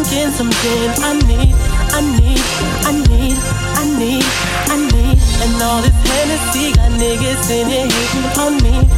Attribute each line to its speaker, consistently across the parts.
Speaker 1: drinking some gin. And all this Hennessy got niggas in it hating on me.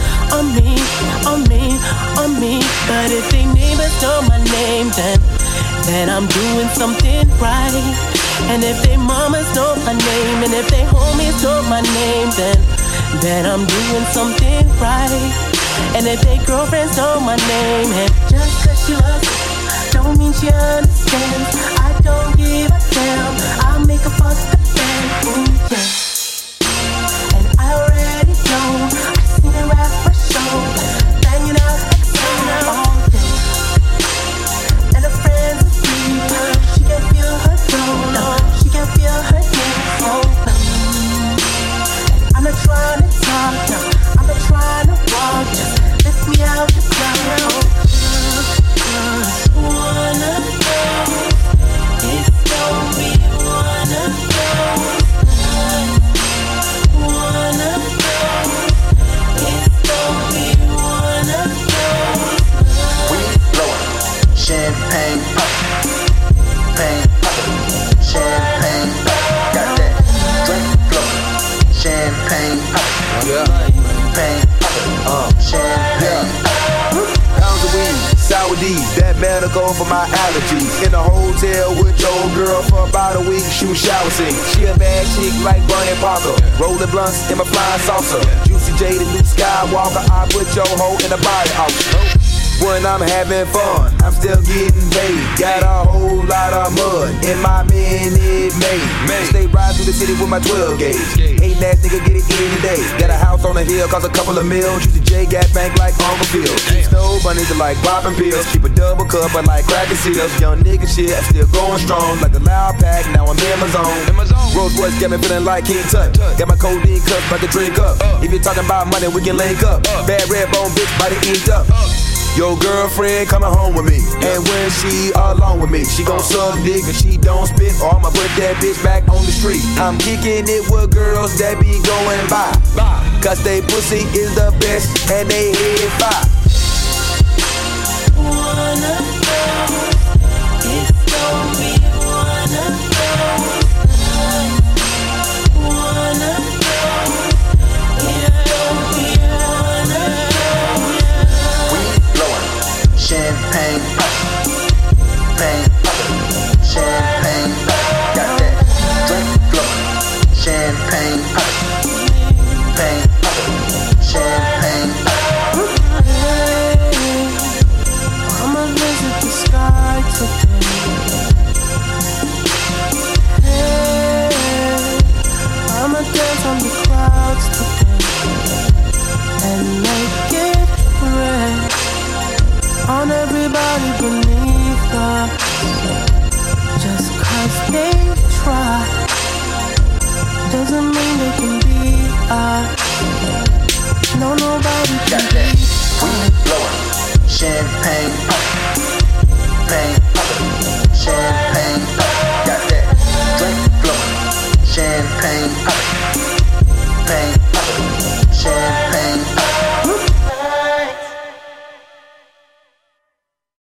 Speaker 1: But if they neighbors know my name, then I'm doing something right. And if they mamas know my name, and if they homies know my name, then I'm doing something right. And if they girlfriends know my name, and just cause she loves me, don't mean she understands. I don't give a damn, I'll make a fuck the band. Ooh, yeah. And I already know, I seen her at my show, banging out XL all day. And her friends are asleep, she can feel her throat, she can feel her neck. Oh, I'm not trying to talk, I'm not trying to walk, just lift me out the crowd. One of those, it's gonna be one of those nights. One of those, it's gonna be one of those nights.
Speaker 2: We blowin' champagne pop, pain pop, champagne pop. Got that drink blowin', champagne pop, pain pop, champagne pop.
Speaker 3: Pounds of weed, sour D's, that medical for my allergies. In a hotel with your girl for about a week, shoot shower scene. She a bad chick like Bunny Parker, rolling blunts in my flying saucer. Juicy J, the new Skywalker, I put your hoe in the body out. When I'm having fun, I'm still getting paid. Got a whole lot of mud in my Minute Maid. Stay riding through the city with my 12 gauge. Ain't that nigga get it any day. Got a house on the hill, cost a couple of mils. Juicy J got bank like Uncle Phil. Snow bunnies are like popping pills. Keep a double cup, I like cracking seals. Young nigga shit, I'm still going strong. Like a loud pack, now I'm in my zone. Rolls Royce got me feeling like King Tut. Got my codeine cup, about to drink up. If you're talking about money, we can link up. Bad red bone bitch, body inked up. Your girlfriend coming home with me, and when she alone with me, she gon' suck dick and she don't spit, or I'ma put that bitch back on the street. I'm kicking it with girls that be going by, cause they pussy is the best and they head fire.
Speaker 1: One of those, it's gonna be one of those nights. One of those, it's gonna be one of those.
Speaker 2: Champagne pop, pain pop, champagne pop. Got that drink flowin', champagne pop, pain pop, champagne pop.
Speaker 1: I'ma visit the sky today. Hey, I'ma dance on the clouds today and make it rain on everybody beneath us. Just cause they try doesn't mean they can be us. No, nobody can